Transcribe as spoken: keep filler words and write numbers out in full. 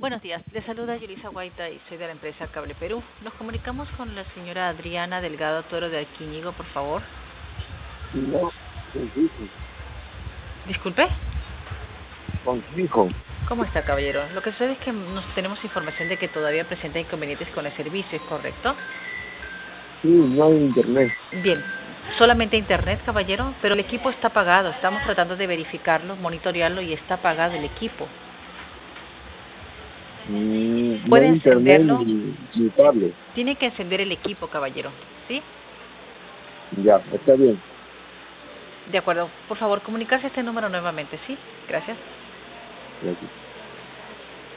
Buenos días, le saluda Yulisa Guaita y soy de la empresa Cable Perú. Nos comunicamos con la señora Adriana Delgado Toro de Alquíñigo, por favor. No, con su hijo. Disculpe. Con su hijo. ¿Cómo está, caballero? Lo que sucede es que nos tenemos información de que todavía presenta inconvenientes con el servicio, ¿es correcto? Sí, no hay internet. Bien, solamente internet, caballero, pero el equipo está apagado. Estamos tratando de verificarlo, monitorearlo y está apagado el equipo. Mm, no ¿Puede hay internet encenderlo? ni, ni cable. Tiene que encender el equipo, caballero, ¿sí? Ya, está bien. De acuerdo. Por favor, comunicarse a este número nuevamente, ¿sí? Gracias. Gracias.